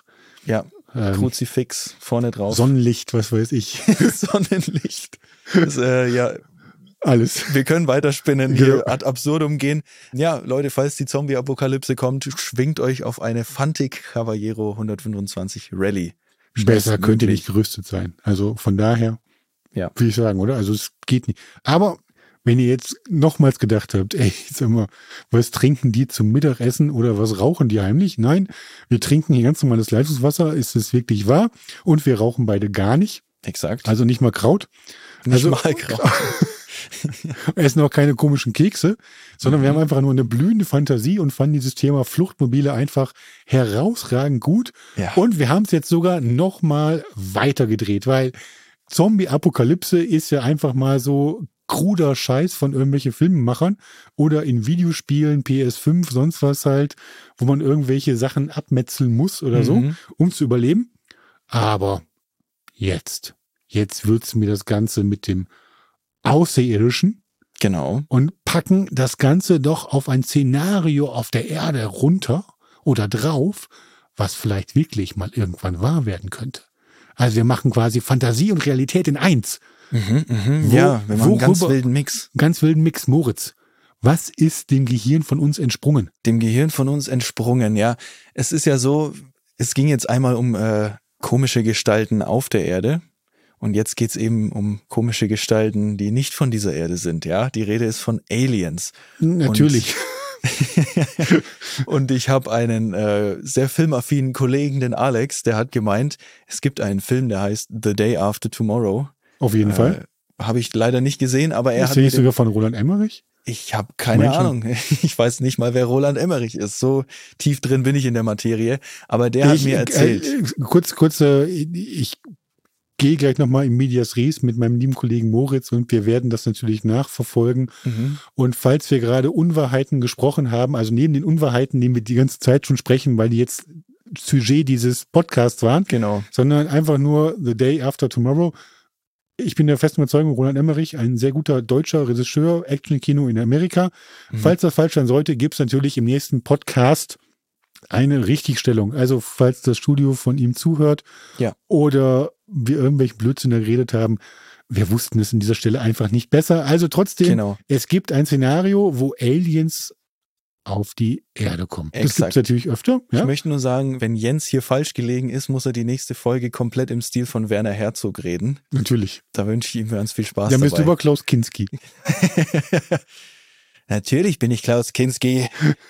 Kruzifix vorne drauf. Sonnenlicht, was weiß ich. Sonnenlicht. Das, Alles. wir können weiterspinnen, Genau. hier ad absurdum gehen. Ja, Leute, falls die Zombie-Apokalypse kommt, schwingt euch auf eine Fantic Caballero 125 Rallye. Besser könnt ihr nicht gerüstet sein. Also von daher, Ja. würde ich sagen, oder? Also es geht nicht. Aber wenn ihr jetzt nochmals gedacht habt, ey, sag mal, was trinken die zum Mittagessen oder was rauchen die heimlich? Nein, wir trinken hier ganz normales Leitungswasser. Ist es wirklich wahr? Und wir rauchen beide gar nicht. Exakt. Also nicht mal Kraut. Nicht mal Kraut. Essen auch keine komischen Kekse, sondern wir haben einfach nur eine blühende Fantasie und fanden dieses Thema Fluchtmobile einfach herausragend gut. Ja. Und wir haben es jetzt sogar nochmal weitergedreht, weil Zombie-Apokalypse ist ja einfach mal so kruder Scheiß von irgendwelchen Filmemachern oder in Videospielen, PS5, sonst was halt, wo man irgendwelche Sachen abmetzeln muss oder so, um zu überleben. Aber jetzt würzen wir das Ganze mit dem Außerirdischen Genau. und packen das Ganze doch auf ein Szenario auf der Erde runter oder drauf, was vielleicht wirklich mal irgendwann wahr werden könnte. Also wir machen quasi Fantasie und Realität in eins. Ja, wir machen einen ganz wilden Mix. Ganz wilden Mix, Moritz. Was ist dem Gehirn von uns entsprungen? Dem Gehirn von uns entsprungen, ja. Es ist ja so, es ging jetzt einmal um komische Gestalten auf der Erde. Und jetzt geht's eben um komische Gestalten, die nicht von dieser Erde sind, ja. Die Rede ist von Aliens. Natürlich. Und ich habe einen sehr filmaffinen Kollegen, den Alex, der hat gemeint, es gibt einen Film, der heißt The Day After Tomorrow. Auf jeden Fall. Habe ich leider nicht gesehen, aber er Ist hat der mir nicht sogar von Roland Emmerich? Ich habe keine mein schon. Ahnung. Ich weiß nicht mal, wer Roland Emmerich ist. So tief drin bin ich in der Materie. Aber der hat mir erzählt. Ich gehe gleich nochmal in Medias Res mit meinem lieben Kollegen Moritz und wir werden das natürlich nachverfolgen. Und falls wir gerade Unwahrheiten gesprochen haben, also neben den Unwahrheiten, die wir die ganze Zeit schon sprechen, weil die jetzt Sujet dieses Podcasts waren, Genau. sondern einfach nur The Day After Tomorrow. Ich bin der festen Überzeugung, Roland Emmerich, ein sehr guter deutscher Regisseur, Action-Kino in Amerika. Falls das falsch sein sollte, gibt es natürlich im nächsten Podcast eine Richtigstellung. Also falls das Studio von ihm zuhört oder wir irgendwelchen Blödsinn da geredet haben, wir wussten es an dieser Stelle einfach nicht besser. Also trotzdem, Es gibt ein Szenario, wo Aliens auf die Erde kommen. Exakt. Das gibt es natürlich öfter. Ja? Ich möchte nur sagen, wenn Jens hier falsch gelegen ist, muss er die nächste Folge komplett im Stil von Werner Herzog reden. Natürlich. Da wünsche ich ihm ganz viel Spaß Dann dabei. bist du über Klaus Kinski. Natürlich bin ich Klaus Kinski.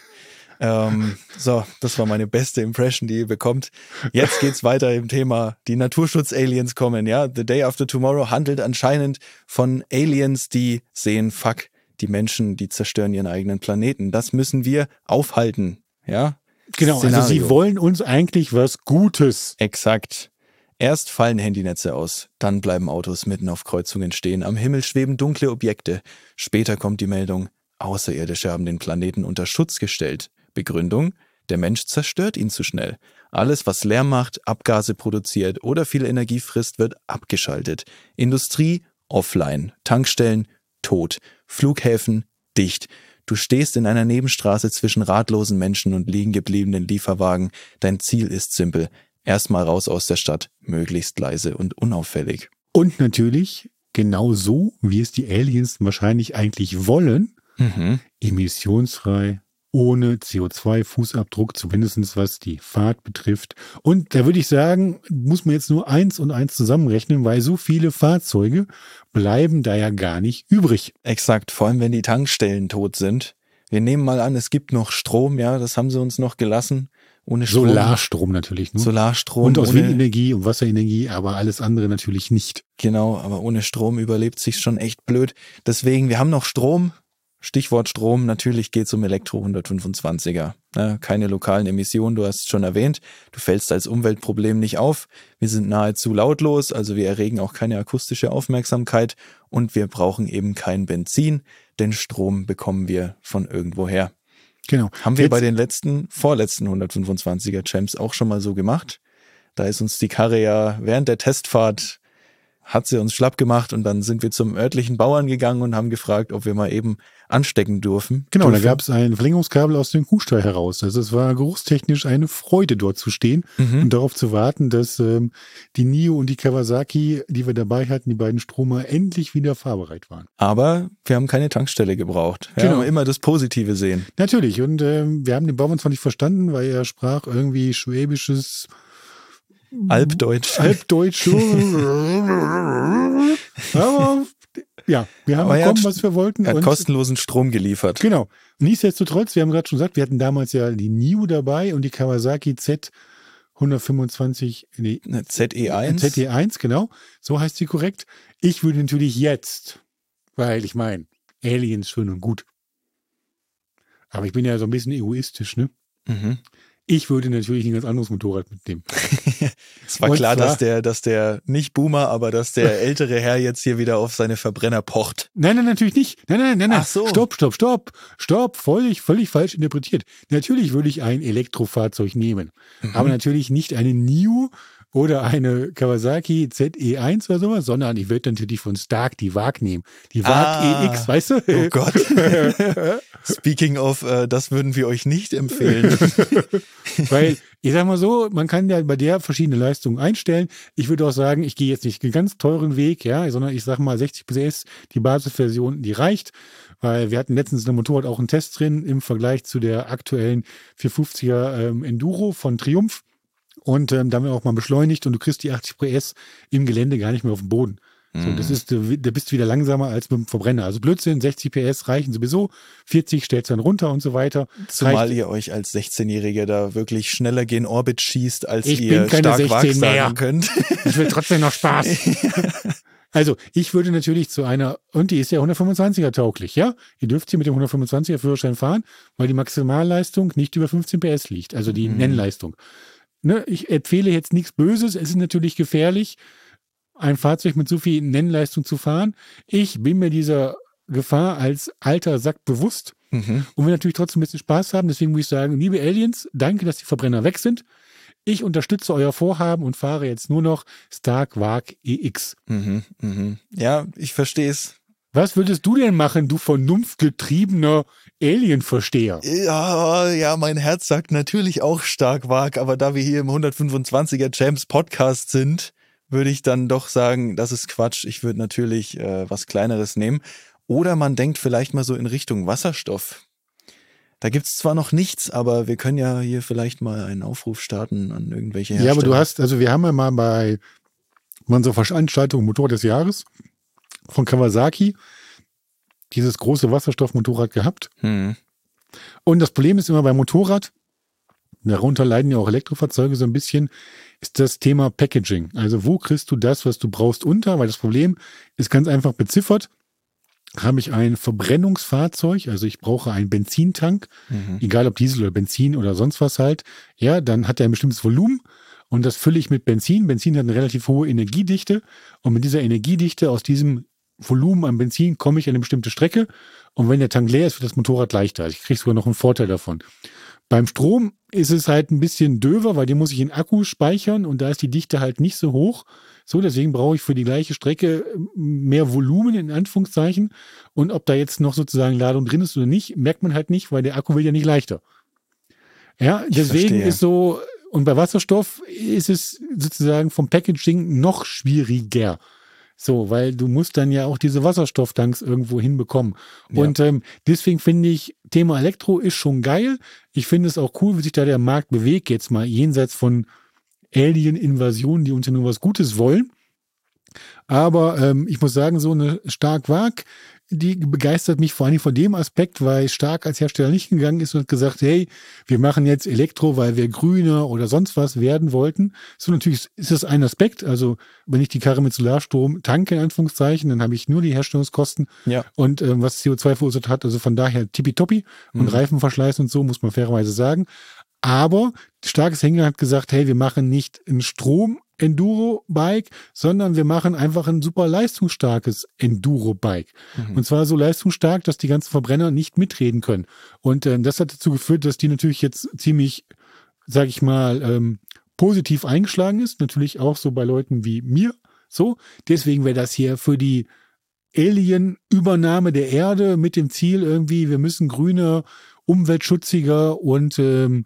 So, das war meine beste Impression, die ihr bekommt. Jetzt geht's weiter im Thema, die Naturschutz-Aliens kommen, ja. The Day After Tomorrow handelt anscheinend von Aliens, die sehen, fuck, die Menschen, die zerstören ihren eigenen Planeten. Das müssen wir aufhalten, ja. Genau, Szenario. also sie wollen uns eigentlich was Gutes. Exakt. Erst fallen Handynetze aus, dann bleiben Autos mitten auf Kreuzungen stehen, am Himmel schweben dunkle Objekte. Später kommt die Meldung, Außerirdische haben den Planeten unter Schutz gestellt. Begründung, der Mensch zerstört ihn zu schnell. Alles, was Lärm macht, Abgase produziert oder viel Energie frisst, wird abgeschaltet. Industrie, offline. Tankstellen, tot. Flughäfen, dicht. Du stehst in einer Nebenstraße zwischen ratlosen Menschen und liegen gebliebenen Lieferwagen. Dein Ziel ist simpel. Erstmal raus aus der Stadt, möglichst leise und unauffällig. Und natürlich, genau so, wie es die Aliens wahrscheinlich eigentlich wollen, emissionsfrei, ohne CO2-Fußabdruck, zumindest was die Fahrt betrifft. Und da würde ich sagen, muss man jetzt nur 1 und 1 zusammenrechnen, weil so viele Fahrzeuge bleiben da ja gar nicht übrig. Exakt, vor allem wenn die Tankstellen tot sind. Wir nehmen mal an, es gibt noch Strom, ja, das haben sie uns noch gelassen. Ohne Strom. Solarstrom natürlich. Ne? Solarstrom. Und aus Windenergie und Wasserenergie, aber alles andere natürlich nicht. Genau, aber ohne Strom überlebt sich schon echt blöd. Deswegen, wir haben noch Strom. Stichwort Strom, natürlich geht es um Elektro 125er. Ja, keine lokalen Emissionen, du hast es schon erwähnt. Du fällst als Umweltproblem nicht auf. Wir sind nahezu lautlos, also wir erregen auch keine akustische Aufmerksamkeit und wir brauchen eben kein Benzin, denn Strom bekommen wir von irgendwoher. Genau. Haben wir bei den vorletzten 125er Champs auch schon mal so gemacht. Da ist uns die Karre ja während der Testfahrt hat sie uns schlapp gemacht und dann sind wir zum örtlichen Bauern gegangen und haben gefragt, ob wir mal eben anstecken dürfen. Genau, da gab es ein Verlängerungskabel aus dem Kuhstall heraus. Also es war geruchstechnisch eine Freude, dort zu stehen und darauf zu warten, dass die NIO und die Kawasaki, die wir dabei hatten, die beiden Stromer, endlich wieder fahrbereit waren. Aber wir haben keine Tankstelle gebraucht. Wir haben immer das Positive sehen. Natürlich, und wir haben den Bauern zwar nicht verstanden, weil er sprach irgendwie schwäbisches Albdeutsch. Aber ja, wir haben bekommen, was wir wollten. Er hat kostenlosen Strom geliefert. Genau. Nichtsdestotrotz, wir haben gerade schon gesagt, wir hatten damals ja die NIO dabei und die Kawasaki Z125, ZE1. ZE1, genau. So heißt sie korrekt. Ich würde natürlich jetzt, weil ich meine, Aliens schön und gut. Aber ich bin ja so ein bisschen egoistisch, ne? Ich würde natürlich ein ganz anderes Motorrad mitnehmen. Es war klar, dass der nicht Boomer, aber dass der ältere Herr jetzt hier wieder auf seine Verbrenner pocht. Nein, natürlich nicht. Nein. Ach so. Stopp. Völlig falsch interpretiert. Natürlich würde ich ein Elektrofahrzeug nehmen. Aber natürlich nicht eine NIO oder eine Kawasaki ZE1 oder sowas, sondern ich würde natürlich von Stark die VAG nehmen. Die VAG EX, weißt du? Oh Gott. Speaking of, das würden wir euch nicht empfehlen. Weil, ich sag mal so, man kann ja bei der verschiedene Leistungen einstellen. Ich würde auch sagen, ich gehe jetzt nicht einen ganz teuren Weg, ja, sondern ich sag mal 60 PS, die Basisversion, die reicht. Weil wir hatten letztens in dem Motorrad auch einen Test drin im Vergleich zu der aktuellen 450er Enduro von Triumph. Und da haben wir auch mal beschleunigt und du kriegst die 80 PS im Gelände gar nicht mehr auf den Boden. So, da bist du wieder langsamer als mit dem Verbrenner. Also Blödsinn, 60 PS reichen sowieso, 40 stellst dann runter und so weiter. Zumal ihr euch als 16-Jähriger da wirklich schneller gen Orbit schießt, als ich ihr bin keine stark 16 mehr. sagen könnt. Ich will trotzdem noch Spaß. Also, ich würde natürlich zu einer, und die ist ja 125er tauglich, ja? Ihr dürft hier mit dem 125er Führerschein fahren, weil die Maximalleistung nicht über 15 PS liegt, also die Nennleistung. Ne, ich empfehle jetzt nichts Böses, es ist natürlich gefährlich, ein Fahrzeug mit so viel Nennleistung zu fahren. Ich bin mir dieser Gefahr als alter Sack bewusst und will natürlich trotzdem ein bisschen Spaß haben. Deswegen muss ich sagen, liebe Aliens, danke, dass die Verbrenner weg sind. Ich unterstütze euer Vorhaben und fahre jetzt nur noch Stark VAG EX. Ja, ich verstehe es. Was würdest du denn machen, du vernunftgetriebener Alien-Versteher? Ja, mein Herz sagt natürlich auch Stark VAG, aber da wir hier im 125er Champs Podcast sind, würde ich dann doch sagen, das ist Quatsch. Ich würde natürlich was Kleineres nehmen. Oder man denkt vielleicht mal so in Richtung Wasserstoff. Da gibt es zwar noch nichts, aber wir können ja hier vielleicht mal einen Aufruf starten an irgendwelche Hersteller. Ja, aber wir haben ja mal bei unserer Veranstaltung Motorrad des Jahres von Kawasaki dieses große Wasserstoffmotorrad gehabt. Und das Problem ist immer beim Motorrad, darunter leiden ja auch Elektrofahrzeuge so ein bisschen, ist das Thema Packaging. Also wo kriegst du das, was du brauchst, unter? Weil das Problem ist ganz einfach beziffert. Habe ich ein Verbrennungsfahrzeug, also ich brauche einen Benzintank, egal ob Diesel oder Benzin oder sonst was halt, ja, dann hat er ein bestimmtes Volumen und das fülle ich mit Benzin. Benzin hat eine relativ hohe Energiedichte und mit dieser Energiedichte aus diesem Volumen an Benzin komme ich an eine bestimmte Strecke und wenn der Tank leer ist, wird das Motorrad leichter. Ich kriege sogar noch einen Vorteil davon. Beim Strom ist es halt ein bisschen döver, weil den muss ich in Akku speichern und da ist die Dichte halt nicht so hoch. So, deswegen brauche ich für die gleiche Strecke mehr Volumen in Anführungszeichen. Und ob da jetzt noch sozusagen Ladung drin ist oder nicht, merkt man halt nicht, weil der Akku wird ja nicht leichter. Ja, deswegen ist so, und bei Wasserstoff ist es sozusagen vom Packaging noch schwieriger. So, weil du musst dann ja auch diese Wasserstofftanks irgendwo hinbekommen. Ja. Und deswegen finde ich, Thema Elektro ist schon geil. Ich finde es auch cool, wie sich da der Markt bewegt, jetzt mal jenseits von Alien-Invasionen, die uns ja nur was Gutes wollen. Aber ich muss sagen, so eine Stark VAG, die begeistert mich vor allem von dem Aspekt, weil Stark als Hersteller nicht gegangen ist und hat gesagt, hey, wir machen jetzt Elektro, weil wir grüner oder sonst was werden wollten. So, natürlich ist das ein Aspekt. Also wenn ich die Karre mit Solarstrom tanke, in Anführungszeichen, dann habe ich nur die Herstellungskosten und was CO2 verursacht hat. Also von daher tippitoppi und Reifenverschleiß und so, muss man fairerweise sagen. Aber Starkes Hänger hat gesagt, hey, wir machen nicht ein Strom-Enduro-Bike, sondern wir machen einfach ein super leistungsstarkes Enduro-Bike. Und zwar so leistungsstark, dass die ganzen Verbrenner nicht mitreden können. Und das hat dazu geführt, dass die natürlich jetzt ziemlich, sag ich mal, positiv eingeschlagen ist. Natürlich auch so bei Leuten wie mir. So, deswegen wäre das hier für die Alien-Übernahme der Erde mit dem Ziel irgendwie, wir müssen grüner, umweltschutziger und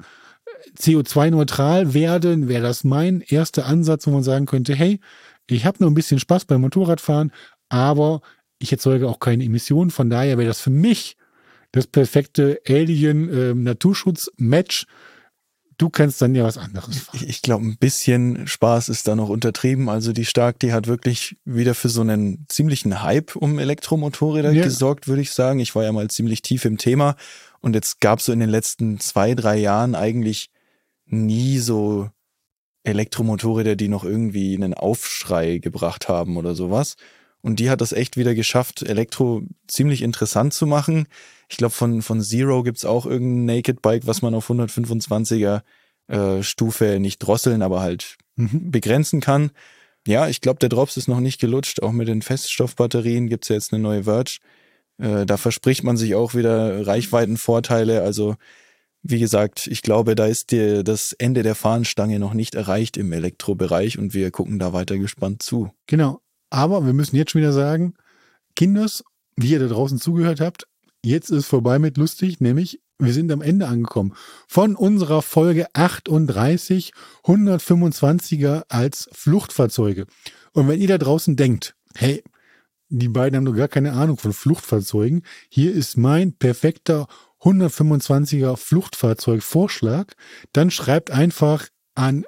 CO2-neutral werden, wäre das mein erster Ansatz, wo man sagen könnte, hey, ich habe nur ein bisschen Spaß beim Motorradfahren, aber ich erzeuge auch keine Emissionen. Von daher wäre das für mich das perfekte Alien-Naturschutz-Match. Du kannst dann ja was anderes fahren. Ich glaube, ein bisschen Spaß ist da noch untertrieben. Also die Stark, die hat wirklich wieder für so einen ziemlichen Hype um Elektromotorräder gesorgt, würde ich sagen. Ich war ja mal ziemlich tief im Thema und jetzt gab es so in den letzten 2-3 Jahren eigentlich nie so Elektromotorräder, die noch irgendwie einen Aufschrei gebracht haben oder sowas. Und die hat das echt wieder geschafft, Elektro ziemlich interessant zu machen. Ich glaube, von Zero gibt's auch irgendein Naked Bike, was man auf 125er Stufe nicht drosseln, aber halt begrenzen kann. Ja, ich glaube, der Drops ist noch nicht gelutscht. Auch mit den Feststoffbatterien gibt's ja jetzt eine neue Verge. Da verspricht man sich auch wieder Reichweitenvorteile. Also wie gesagt, ich glaube, da ist das Ende der Fahnenstange noch nicht erreicht im Elektrobereich und wir gucken da weiter gespannt zu. Genau, aber wir müssen jetzt schon wieder sagen, Kinders, wie ihr da draußen zugehört habt, jetzt ist vorbei mit lustig, nämlich wir sind am Ende angekommen von unserer Folge 38, 125er als Fluchtfahrzeuge. Und wenn ihr da draußen denkt, hey, die beiden haben doch gar keine Ahnung von Fluchtfahrzeugen, hier ist mein perfekter 125er Fluchtfahrzeugvorschlag, dann schreibt einfach an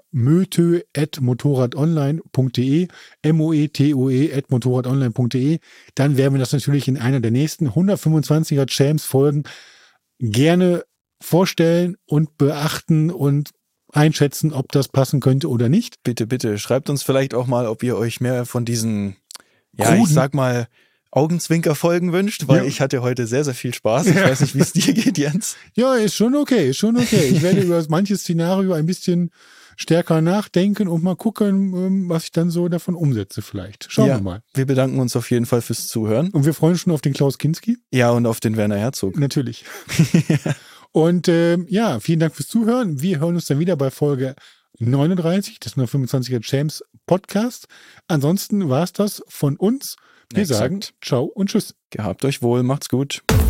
moetoe@motorradonline.de, moetoe@motorradonline.de. Dann werden wir das natürlich in einer der nächsten 125er Champs-Folgen gerne vorstellen und beachten und einschätzen, ob das passen könnte oder nicht. Bitte, bitte, schreibt uns vielleicht auch mal, ob ihr euch mehr von diesen, ich sag mal, Augenzwinker-Folgen wünscht, weil ich hatte heute sehr, sehr viel Spaß. Ich weiß nicht, wie es dir geht, Jens. Ja, ist schon okay. Ich werde über manches Szenario ein bisschen stärker nachdenken und mal gucken, was ich dann so davon umsetze vielleicht. Schauen wir mal. Wir bedanken uns auf jeden Fall fürs Zuhören. Und wir freuen uns schon auf den Klaus Kinski. Ja, und auf den Werner Herzog. Natürlich. Und vielen Dank fürs Zuhören. Wir hören uns dann wieder bei Folge 39 des 125er Champs Podcast. Ansonsten war es das von uns. Wir sagen Ciao und Tschüss. Gehabt euch wohl, macht's gut.